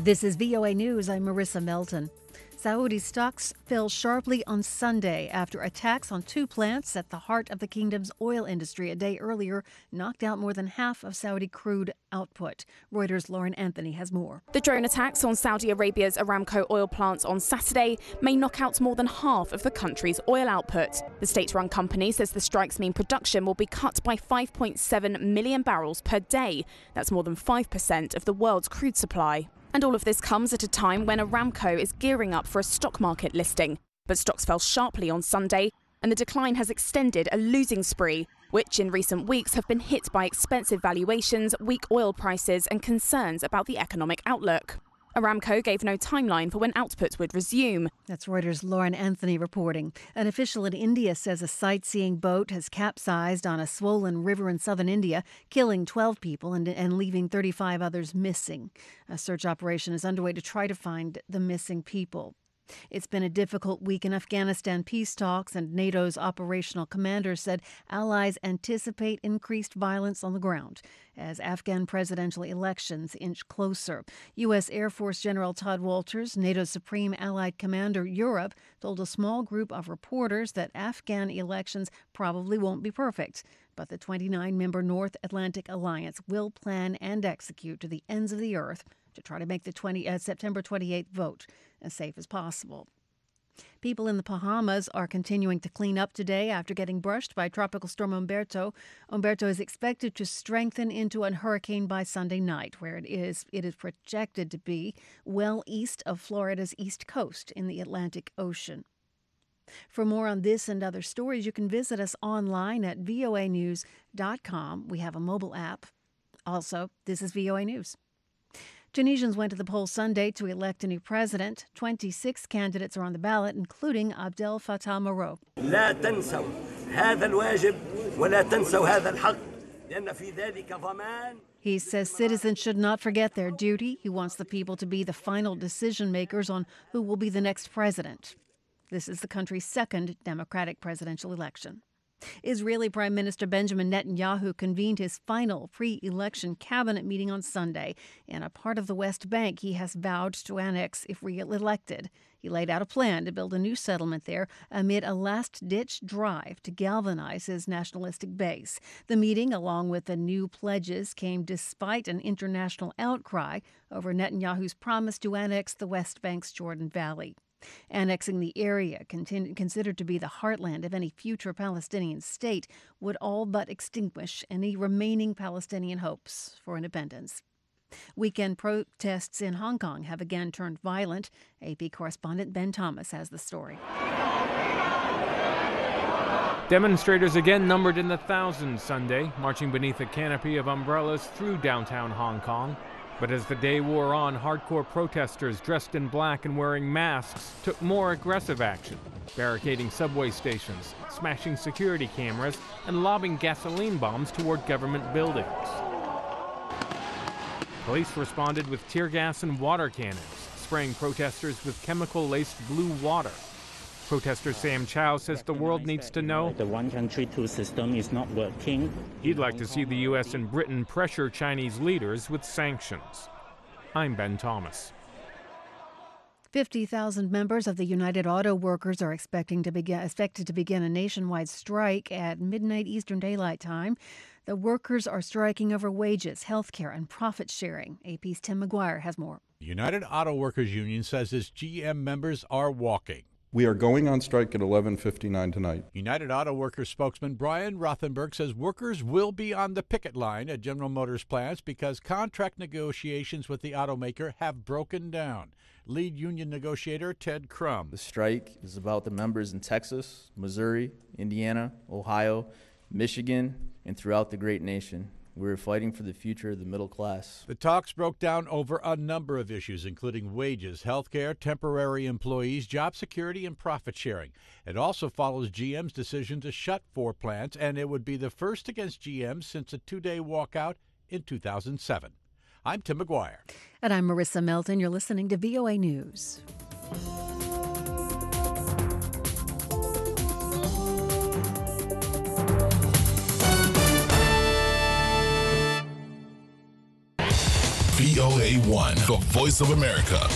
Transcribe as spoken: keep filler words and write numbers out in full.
This is V O A News. I'm Marissa Melton. Saudi stocks fell sharply on Sunday after attacks on two plants at the heart of the kingdom's oil industry a day earlier knocked out more than half of Saudi crude output. Reuters' Lauren Anthony has more. The drone attacks on Saudi Arabia's Aramco oil plants on Saturday may knock out more than half of the country's oil output. The state-run company says the strikes mean production will be cut by five point seven million barrels per day. That's more than five percent of the world's crude supply. And all of this comes at a time when Aramco is gearing up for a stock market listing. But stocks fell sharply on Sunday, and the decline has extended a losing spree, which in recent weeks have been hit by expensive valuations, weak oil prices, and concerns about the economic outlook. Aramco gave no timeline for when output would resume. That's Reuters' Lauren Anthony reporting. An official in India says a sightseeing boat has capsized on a swollen river in southern India, killing twelve people and, and leaving thirty-five others missing. A search operation is underway to try to find the missing people. It's been a difficult week in Afghanistan peace talks, and NATO's operational commander said allies anticipate increased violence on the ground as Afghan presidential elections inch closer. U S. Air Force General Todd Walters, NATO's Supreme Allied Commander Europe, told a small group of reporters that Afghan elections probably won't be perfect, but the twenty-nine member North Atlantic Alliance will plan and execute to the ends of the earth to try to make the twenty, uh, September twenty-eighth vote as safe as possible. People in the Bahamas are continuing to clean up today after getting brushed by Tropical Storm Umberto. Umberto is expected to strengthen into a hurricane by Sunday night, where it is it is projected to be well east of Florida's east coast in the Atlantic Ocean. For more on this and other stories, you can visit us online at V O A news dot com. We have a mobile app. Also, this is V O A News. Tunisians went to the polls Sunday to elect a new president. twenty-six candidates are on the ballot, including Abdel Fattah Moreau. لا تنسوا هذا الواجب ولا تنسوا هذا الحق لأن في ذلك ضمان. He says citizens should not forget their duty. He wants the people to be the final decision makers on who will be the next president. This is the country's second Democratic presidential election. Israeli Prime Minister Benjamin Netanyahu convened his final pre-election cabinet meeting on Sunday. In a part of the West Bank he has vowed to annex if re-elected. He laid out a plan to build a new settlement there amid a last-ditch drive to galvanize his nationalistic base. The meeting, along with the new pledges, came despite an international outcry over Netanyahu's promise to annex the West Bank's Jordan Valley. Annexing the area, continu- considered to be the heartland of any future Palestinian state, would all but extinguish any remaining Palestinian hopes for independence. Weekend protests in Hong Kong have again turned violent. A P correspondent Ben Thomas has the story. Demonstrators again numbered in the thousands Sunday, marching beneath a canopy of umbrellas through downtown Hong Kong. But as the day wore on, hardcore protesters dressed in black and wearing masks took more aggressive action, barricading subway stations, smashing security cameras, and lobbing gasoline bombs toward government buildings. Police responded with tear gas and water cannons, spraying protesters with chemical-laced blue water. Protester Sam Chow says the world needs to know the one country, two system is not working. He'd like to see the U S and Britain pressure Chinese leaders with sanctions. I'm Ben Thomas. fifty thousand members of the United Auto Workers are expecting to begin, expected to begin a nationwide strike at midnight Eastern Daylight Time. The workers are striking over wages, health care, and profit sharing. A P's Tim McGuire has more. The United Auto Workers Union says its G M members are walking. We are going on strike at eleven fifty-nine tonight. United Auto Workers spokesman Brian Rothenberg says workers will be on the picket line at General Motors plants because contract negotiations with the automaker have broken down. Lead union negotiator Ted Crum. The strike is about the members in Texas, Missouri, Indiana, Ohio, Michigan, and throughout the great nation. We're fighting for the future of the middle class. The talks broke down over a number of issues, including wages, health care, temporary employees, job security, and profit sharing. It also follows G M's decision to shut four plants, and it would be the first against G M since a two-day walkout in two thousand seven. I'm Tim McGuire. And I'm Marissa Melton. You're listening to V O A News. V V O A one, the voice of America.